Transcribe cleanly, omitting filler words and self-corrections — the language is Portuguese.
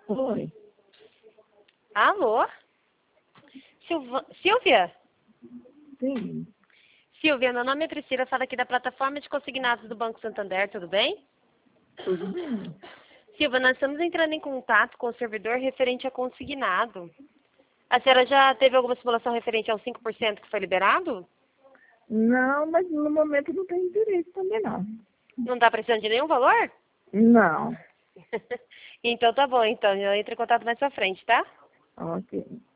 Oi. Alô? Silvia? Sim. Silvia, meu nome é Priscila, falo aqui da plataforma de consignados do Banco Santander, tudo bem? Tudo bem. Silvia, nós estamos entrando em contato com o servidor referente a consignado. A senhora já teve alguma simulação referente aos 5% que foi liberado? Não, mas no momento não tem interesse também, não. Não está precisando de nenhum valor? Não. Então tá bom, então. Eu entro em contato mais pra frente, tá? Ok.